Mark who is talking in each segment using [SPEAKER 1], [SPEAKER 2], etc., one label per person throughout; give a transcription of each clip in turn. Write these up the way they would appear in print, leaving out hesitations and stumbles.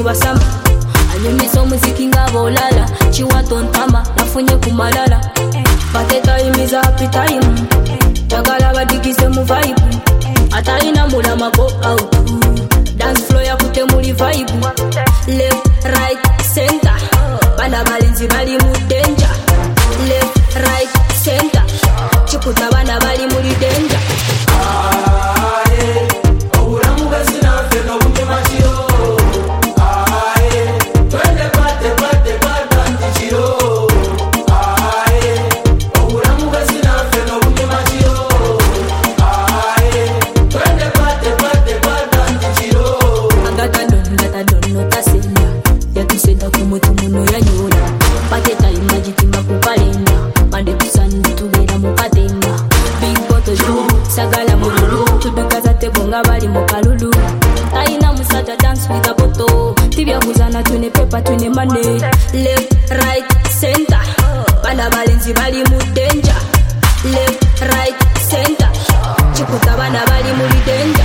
[SPEAKER 1] basama anyumisa omuziki ng'abolala chiwato ntama nafunye kumalala pate time is happy time jagala badigise mu vibe atalina mulama go out dance floor yakute muri vibe left right center bana balinzi bali mu danger left right center chikuta bana bali muri danger sagala mululu tudukaza tebonga bali mu kalulu taina musata dance with a bottle tibya kuzana tune paper tune money left right center bana balinzi bali mu danger left right center chikuta bana bali mu danger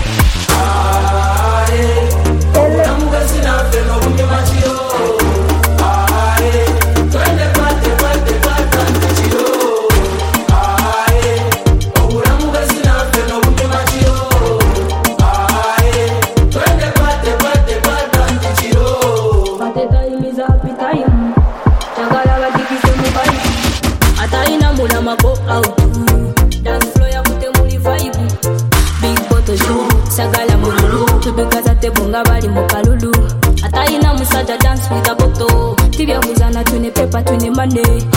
[SPEAKER 1] dance floor yakute muri vibe big bottle show sagala mululu tudukaza tebonga bali mu kalulu ataina musata dance with a bottle tibya kuzana tune paper tune money